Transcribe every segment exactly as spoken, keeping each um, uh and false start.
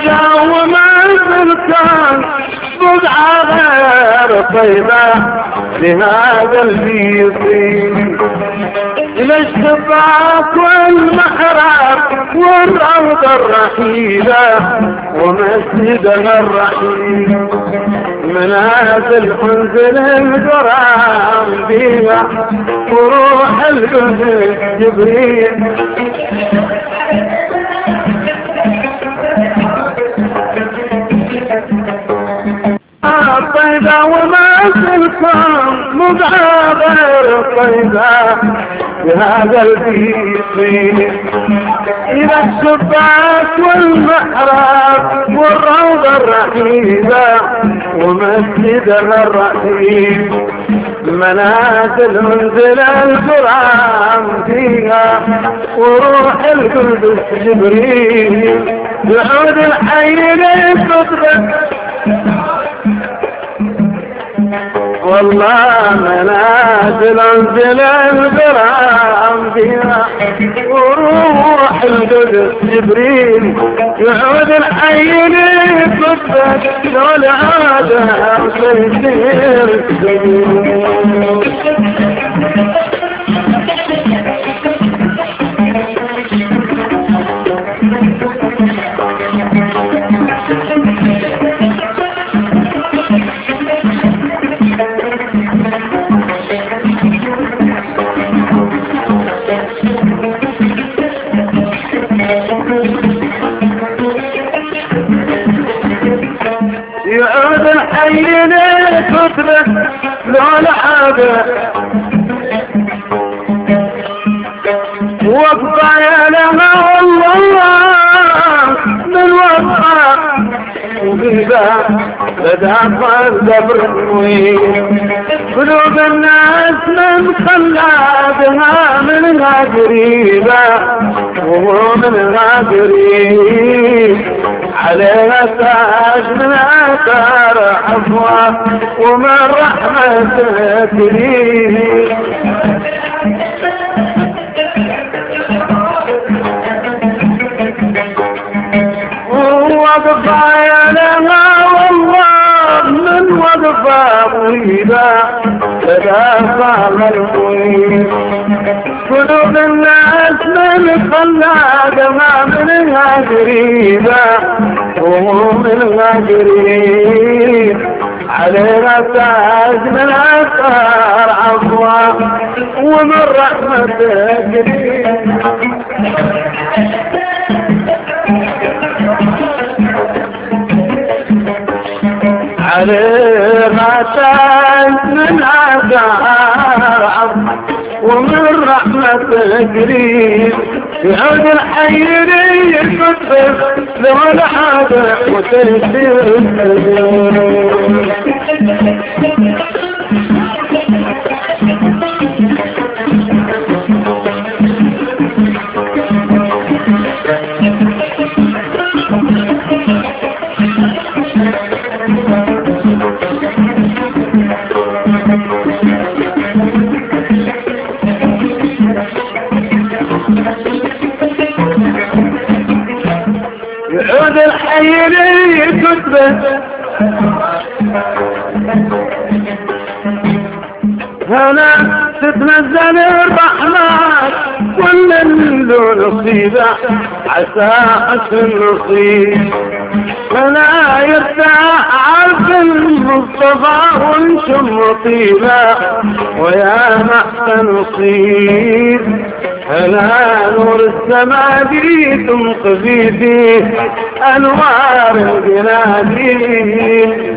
طيبة وما تركان بضعة غير طيبة لهذا اللي يصير إلى الشباك والمحراب والروضة الرحيلة ومسجدها الرحيم منازل انزل القرآن فيها وروح القدس جبريل طيبة وما تلكم مضعى غير طيبة بهذا البيت إلى الشباك والمحراب والروضة الرحيبة ومسجدها الرحيم منازل انزل القرآن فيها وروح القدس جبريل يعود الحي للفطرة والله منازل انزل القرآن فيها وروح القدس جبريل يعود الحي للفطرة والعادة وسيسير السبيل يعود الحي للفطرة لولا حاجة وقفة يا لها والله من وقفة وبيبا لدافع الزبر قلوب الناس من خلادها منها قريبة وهو منها قريب عليها تاج من اثار عفوة ومن رحمته كريم وقفة يا لها والله من وقفة طيبة تدافع الطيب قلوب الناس من خلادها منها قريبة وهو منها قريب عليها تاج من اثار عفوة ومن رحمته كريم عليها تاج من اثار عفوة ومن رحمته قريب يعود الحي للفطر لو الحاجة وتيسير السبيل يعود الحي للكتبة هنا تتنزل الرحمات كل له نصيبة عسى حسن نصيب هنا يرتاح عرف المصطفى وانشم طيبة ويا محسن نصيب هنا نور السماء بي تنقذي فيه انوار الجناديل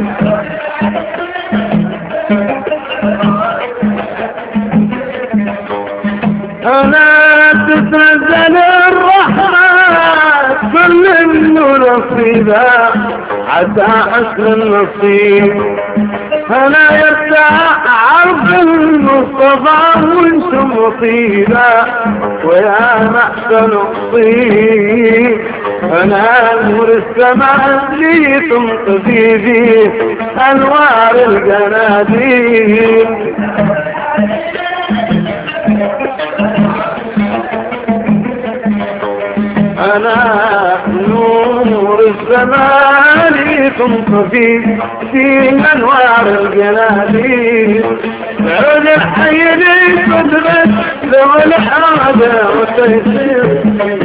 هنا تتنزل الرحمة كل نصيبة عسى حسن النصيب هنا يرتاح عرض المصطفى وانتم طيبة ويا محسن الطيب هنا نور السماء لي تنقذي فيه انوار الجناديل أنا نور السماء زماني تنطفي في انوار الجناديل عود الحي لي تدرس ذو الحاجة والتيسير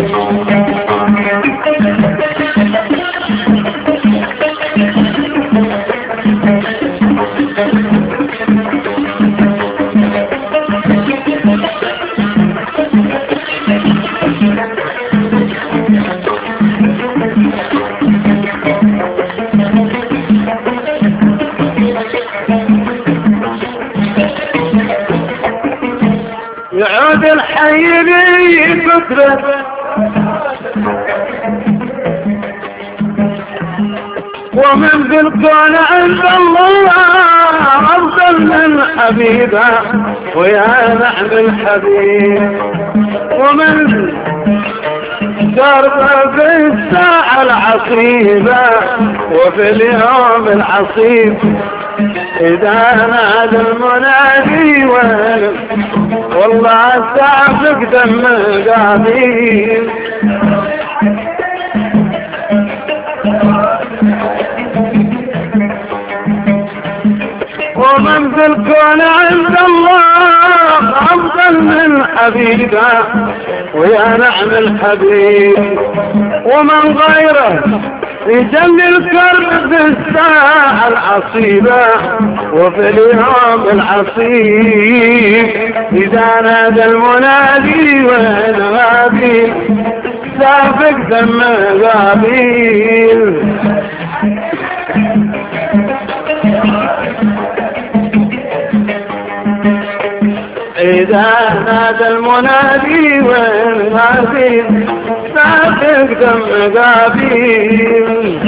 يعود الحي لي فكرة ومن في الكون عند الله أفضل من حبيبه ويا نعم الحبيب ومن درب في الساعة العصيبة وفي اليوم العصيب إذا نادى المنادي وين والله الساعة دم قابيل ومن في الكون عند الله أفضل من حبيبه ويا نعم الحبيب ومن غيره يجل الكرب في الساعة العصيبة وفي اليوم العصيب إذا نادى المنادي وين غابيل سافق دم غابيل إذا نادى المنادي وين غابيل سافق دم غابيل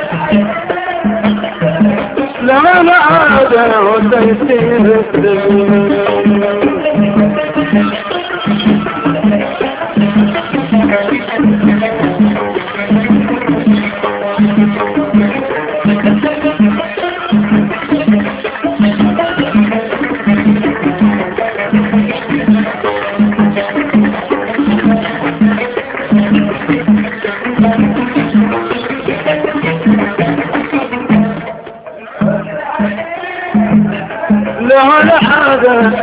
لما نعاد وتيسير السبيل له الحاجة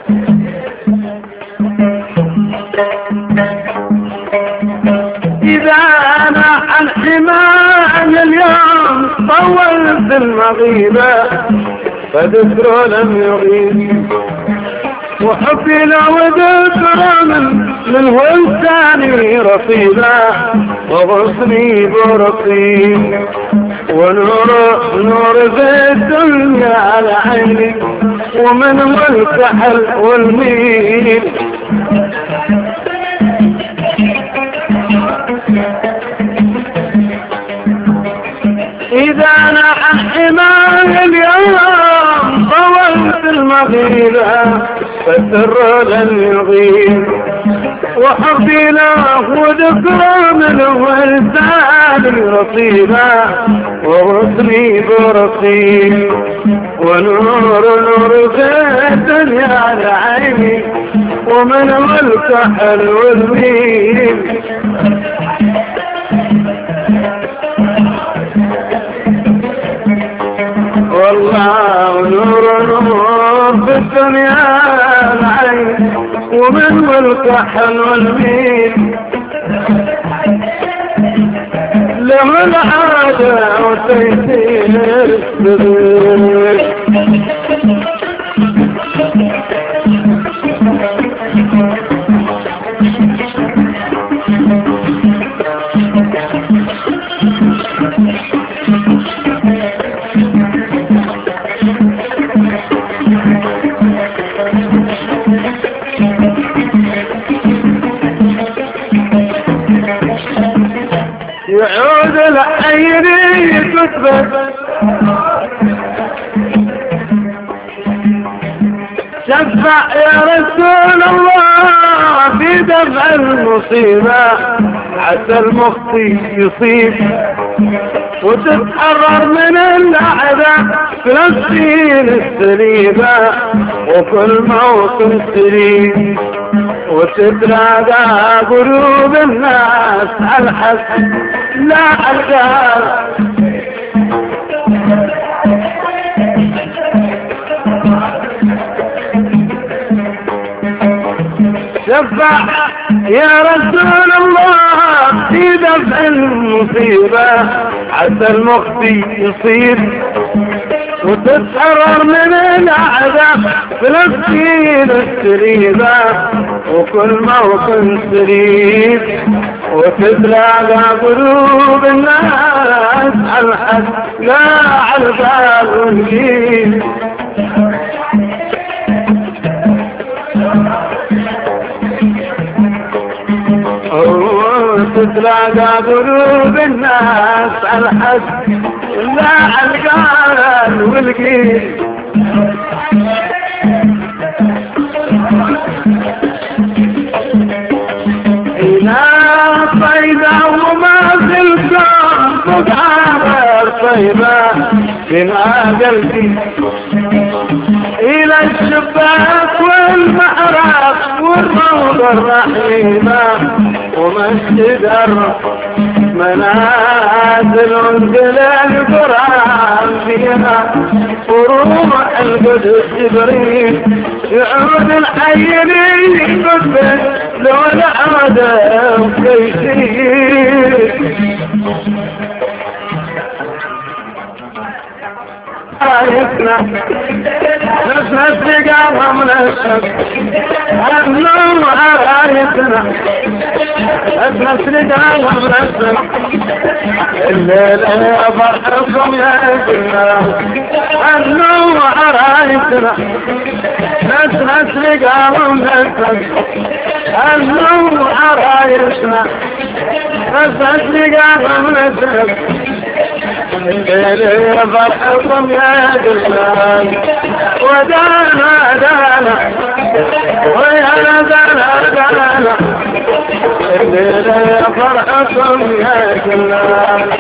إذا أنا عن حماية اليوم طولت المغيبة فذكره لم يغيب وحبي لو ذكره من منه الثاني رصيبة وغصني برصيب ونور نور في الدنيا على عيني ومن والكحل والميل إذا أنا عن حماية اليوم طولت المغيبة فالسر لن يغيب وحبي له وذكره من والثاني رصيبة وغصني برصيب ونور نور في الدنيا على عيني ومن والكحل والميل والله نور نور في الدنيا العين ومن والكحل والميل له العادة وتيسير السبيل يعود الحيري تثبت شفع يا رسول الله في دفع المصيبة حتى المخطي يصيب وتتحرر من الأعداء فلسطين السليمة وكل موطن سليم وتتلاقى قلوب الناس على الحسن لا على القهر. شفع يا رسول الله في دفع المصيبة حتى المخفي يصيب وتتحرر من العذاب فلسطين السريبة وكل موطن سريب وتتلاقى قلوب الناس على الحد لا على الباب والجيب. وتتلاقى قلوب الناس على الحد لا على القال والقيل. إلى طيبة وما في الكون مقعر طيبة بما قلبي إلى الشباك والمحراب والروضة الرحيمة ومسجد منازل انزل القرآن فيها وروح القدس جبريل يعود الحي للقدس لو العدم كيسير. رايتنا نفس بقاها من الشمس النوم رايتنا نفس بقاها من الشمس الليل فرحكم يا جنة النوم رايتنا نفس بقاها من الشمس النوم رايتنا نفس بقاها من الشمس الليل فرحكم يا جلال ودانا دانا ويا دانا دانا الليل فرحكم يا جلال.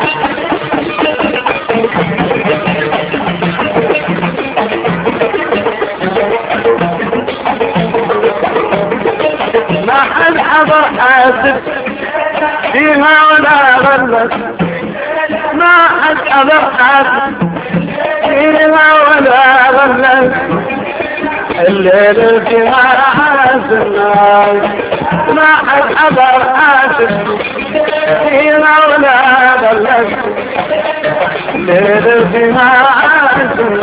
ما حد حضر حاسب فيها ولا غلت ما حد حضر حاسب فيها ولا غلت الليل فيها حاسب ما حد حضر حاسب فيها ولا غلت الليل فيها حاسب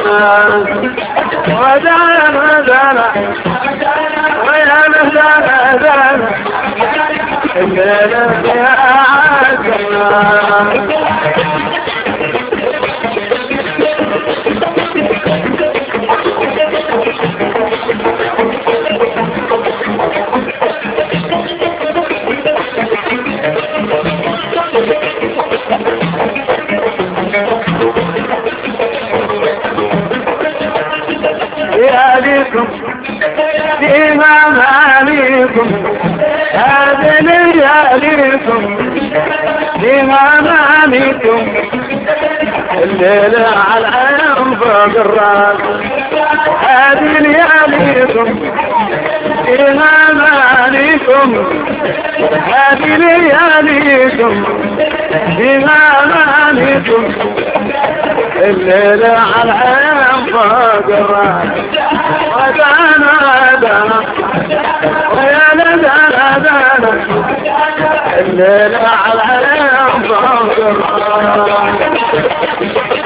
ودانا دانا ويا دانا دانا الليل فيها حاسب. لياليكم فيما ماليكم هذه لياليكم فيما ماليكم الليل على العين فوق الراس هذه لياليكم فيما ماليكم هذه لياليكم فيما ماليكم الليل على العين فوق الراس ودانا دانا ويا دانا دانا الليل على العين فوق الراس.